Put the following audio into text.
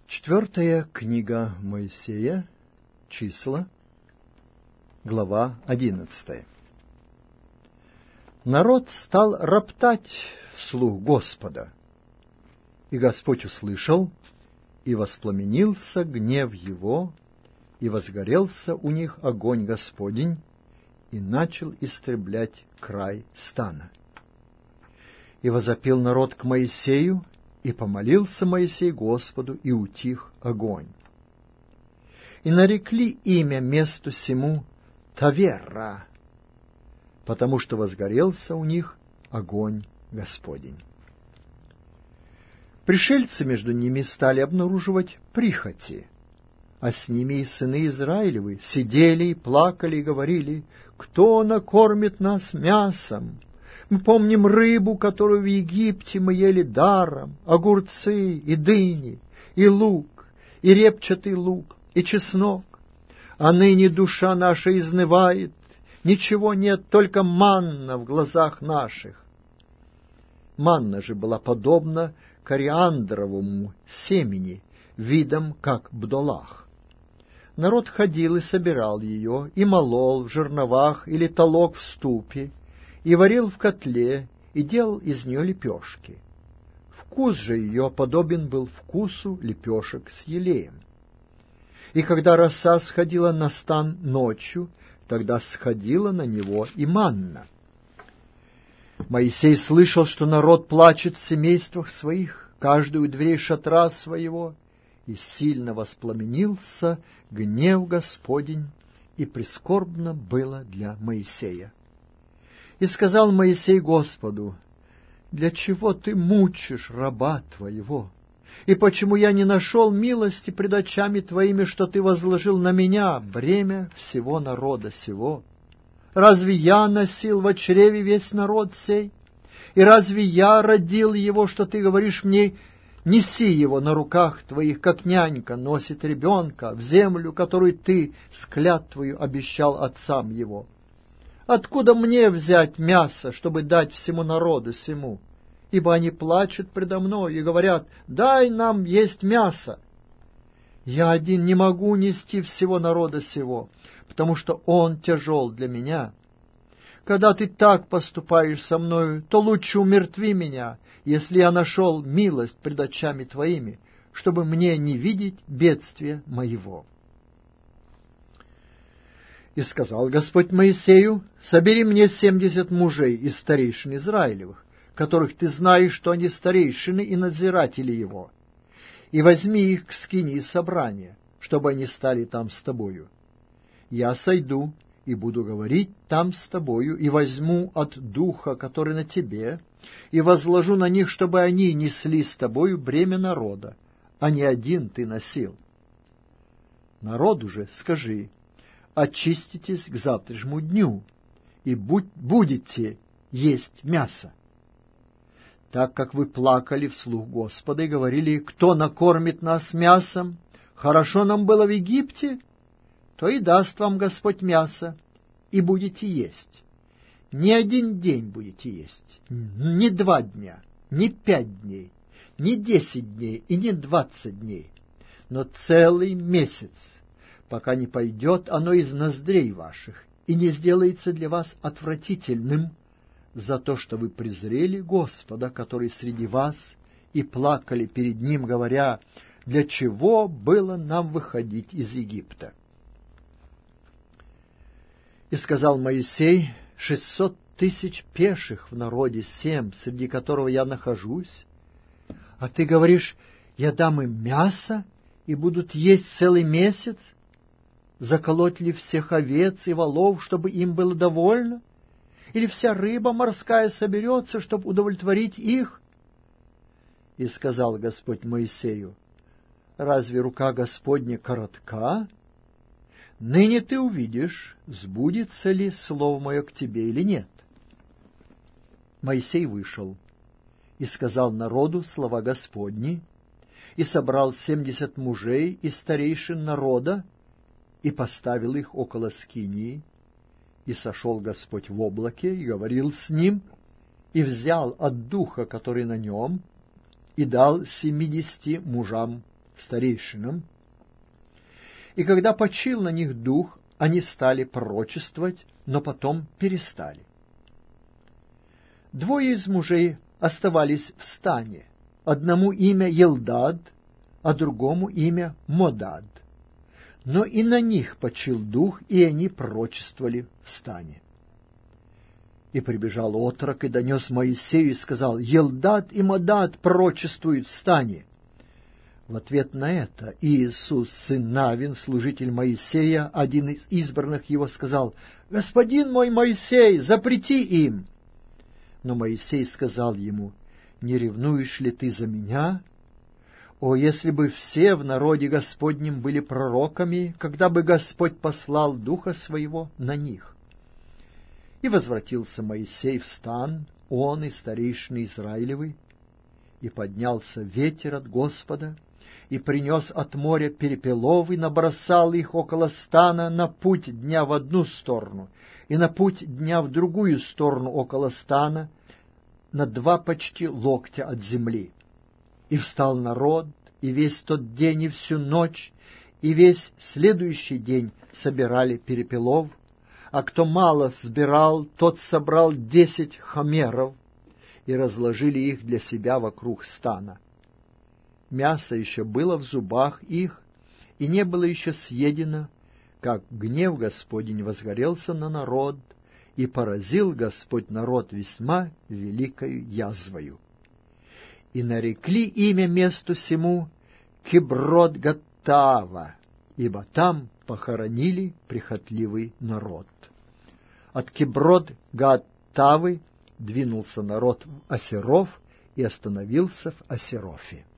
Четвертая книга Моисея, числа, глава 11. Народ стал роптать вслух Господа, и Господь услышал, и воспламенился гнев его, и возгорелся у них огонь Господень, и начал истреблять край стана. И возопил народ к Моисею, и помолился Моисей Господу, и утих огонь. И нарекли имя месту сему Таверра, потому что возгорелся у них огонь Господень. Пришельцы между ними стали обнаруживать прихоти, а с ними и сыны Израилевы сидели и плакали и говорили: «Кто накормит нас мясом? Мы помним рыбу, которую в Египте мы ели даром, огурцы и дыни, и лук, и репчатый лук, и чеснок. А ныне душа наша изнывает, ничего нет, только манна в глазах наших». Манна же была подобна кориандровому семени, видом как бдолах. Народ ходил и собирал ее, и молол в жерновах или толок в ступе, и варил в котле, и делал из нее лепешки. Вкус же ее подобен был вкусу лепешек с елеем. И когда роса сходила на стан ночью, тогда сходила на него и манна. Моисей слышал, что народ плачет в семействах своих, каждый у дверей шатра своего, и сильно воспламенился гнев Господень, и прискорбно было для Моисея. И сказал Моисей Господу: «Для чего ты мучишь раба твоего? И почему я не нашел милости пред очами твоими, что ты возложил на меня бремя всего народа сего? Разве я носил во чреве весь народ сей? И разве я родил его, что ты говоришь мне: неси его на руках твоих, как нянька носит ребенка, в землю, которую ты с клятвою обещал отцам его? Откуда мне взять мясо, чтобы дать всему народу сему? Ибо они плачут предо мной и говорят: дай нам есть мясо. Я один не могу нести всего народа сего, потому что он тяжел для меня. Когда ты так поступаешь со мною, то лучше умертви меня, если я нашел милость пред очами твоими, чтобы мне не видеть бедствия моего». И сказал Господь Моисею: «Собери мне 70 мужей из старейшин Израилевых, которых ты знаешь, что они старейшины и надзиратели его, и возьми их к скинии собрания, чтобы они стали там с тобою. Я сойду и буду говорить там с тобою, и возьму от духа, который на тебе, и возложу на них, чтобы они несли с тобою бремя народа, а не один ты носил. Народу же скажи: очиститесь к завтрашнему дню, и будете есть мясо. Так как вы плакали вслух Господа и говорили: кто накормит нас мясом? Хорошо нам было в Египте, то и даст вам Господь мясо, и будете есть. Не один день будете есть, не 2 дня, не 5 дней, не 10 дней и не 20 дней, но целый месяц, пока не пойдет оно из ноздрей ваших и не сделается для вас отвратительным, за то, что вы презрели Господа, который среди вас, и плакали перед Ним, говоря: для чего было нам выходить из Египта?» И сказал Моисей: 600 тысяч пеших в народе сем, среди которого я нахожусь, а ты говоришь: я дам им мясо, и будут есть целый месяц? Заколоть ли всех овец и волов, чтобы им было довольно? Или вся рыба морская соберется, чтобы удовлетворить их? И сказал Господь Моисею: разве рука Господня коротка? Ныне ты увидишь, сбудется ли слово мое к тебе или нет. Моисей вышел и сказал народу слова Господни, и собрал 70 мужей из старейшин народа, и поставил их около скинии. И сошел Господь в облаке, и говорил с ним, и взял от духа, который на нем, и дал 70 мужам старейшинам. И когда почил на них дух, они стали пророчествовать, но потом перестали. Двое из мужей оставались в стане, одному имя Елдад, а другому имя Модад. Но и на них почил дух, и они пророчествовали в стане. И прибежал отрок и донес Моисею и сказал: «Елдад и Модад пророчествуют в стане». В ответ на это Иисус, сын Навин, служитель Моисея, один из избранных его, сказал: «Господин мой Моисей, запрети им». Но Моисей сказал ему: «Не ревнуешь ли ты за меня? О, если бы все в народе Господнем были пророками, когда бы Господь послал Духа Своего на них». И возвратился Моисей в стан, он и старейшины Израилевы, и поднялся ветер от Господа, и принес от моря перепелов, и набросал их около стана на путь дня в одну сторону, и на путь дня в другую сторону около стана, на 2 почти локтя от земли. И встал народ, и весь тот день и всю ночь, и весь следующий день собирали перепелов, а кто мало сбирал, тот собрал 10 хомеров, и разложили их для себя вокруг стана. Мясо еще было в зубах их, и не было еще съедено, как гнев Господень возгорелся на народ, и поразил Господь народ весьма великою язвою. И нарекли имя месту сему Киброт-Гаттава, ибо там похоронили прихотливый народ. От Киброт-Гаттавы двинулся народ в Осеров и остановился в Осерофе.